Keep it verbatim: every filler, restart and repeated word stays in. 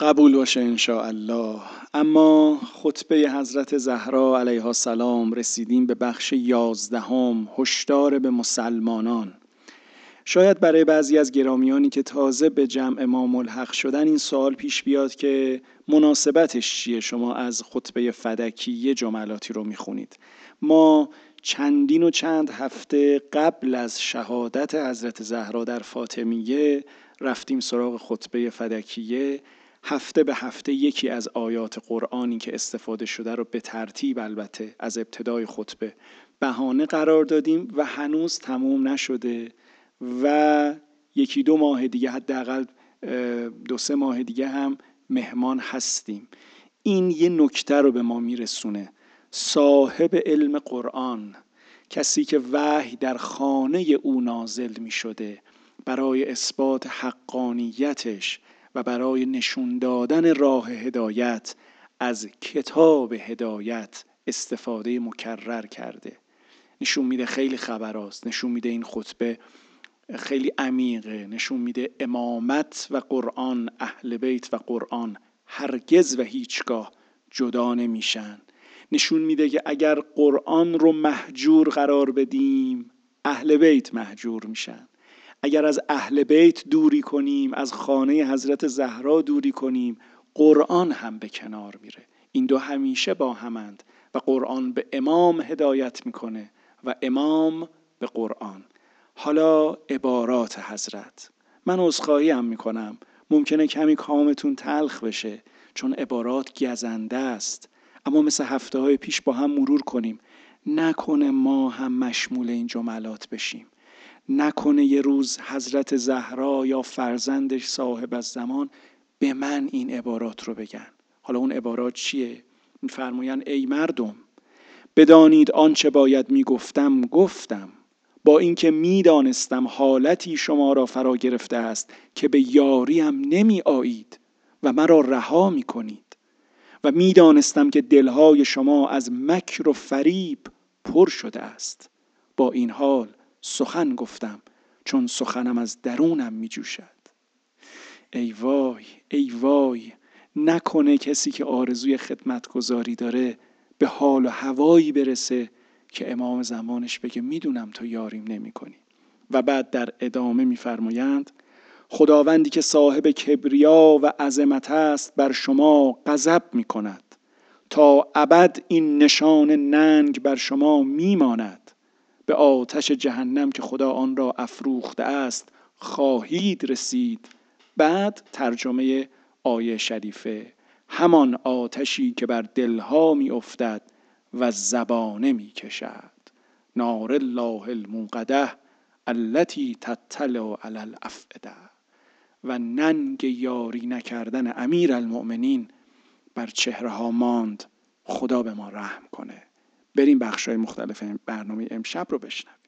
قبول باشه انشاءالله. اما خطبه حضرت زهرا علیها السلام رسیدیم به بخش یازدهم، هشدار به مسلمانان. شاید برای بعضی از گرامیانی که تازه به جمع ما ملحق شدن این سوال پیش بیاد که مناسبتش چیه شما از خطبه فدکی یه جملاتی رو میخونید. ما چندین و چند هفته قبل از شهادت حضرت زهرا در فاطمیه رفتیم سراغ خطبه فدکیه. هفته به هفته یکی از آیات قرآنی که استفاده شده رو به ترتیب البته از ابتدای خطبه بهانه قرار دادیم و هنوز تموم نشده و یکی دو ماه دیگه، حداقل دو سه ماه دیگه هم مهمان هستیم. این یه نکته رو به ما میرسونه. صاحب علم قرآن، کسی که وحی در خانه او نازل می شده برای اثبات حقانیتش و برای نشون دادن راه هدایت، از کتاب هدایت استفاده مکرر کرده. نشون میده خیلی خبراست، نشون میده این خطبه خیلی عمیقه، نشون میده امامت و قرآن، اهل بیت و قرآن هرگز و هیچگاه جدا نمیشن. نشون میده که اگر قرآن رو مهجور قرار بدیم اهل بیت مهجور میشن. اگر از اهل بیت دوری کنیم، از خانه حضرت زهرا دوری کنیم، قرآن هم به کنار میره. این دو همیشه با همند و قرآن به امام هدایت میکنه و امام به قرآن. حالا عبارات حضرت، من عذرخواهی هم میکنم، ممکنه کمی کامتون تلخ بشه چون عبارات گزنده است، اما مثل هفته های پیش با هم مرور کنیم. نکنه ما هم مشمول این جملات بشیم، نکنه یه روز حضرت زهرا یا فرزندش صاحب الزمان به من این عبارات رو بگن. حالا اون عبارات چیه؟ میفرمایند ای مردم بدانید آنچه باید میگفتم گفتم، با اینکه میدانستم حالتی شما را فرا گرفته است که به یاریم نمی آیید و مرا رها می کنید و میدانستم که دلهای شما از مکر و فریب پر شده است. با این حال سخن گفتم چون سخنم از درونم می جوشد. ای وای ای وای، نکنه کسی که آرزوی خدمتگزاری داره به حال و هوایی برسه که امام زمانش بگه میدونم تو یاریم نمی کنی. و بعد در ادامه میفرمایند خداوندی که صاحب کبریا و عظمت است بر شما غضب می کند، تا ابد این نشان ننگ بر شما میماند. به آتش جهنم که خدا آن را افروخته است خواهید رسید. بعد ترجمه آیه شریفه، همان آتشی که بر دلها می افتد و زبانه می کشد. نار الله الموقده التي تطلع علی الافئده. و ننگ یاری نکردن امیر المؤمنین بر چهره ها ماند. خدا به ما رحم کنه. بریم بخشای مختلف برنامه امشب رو بشنویم.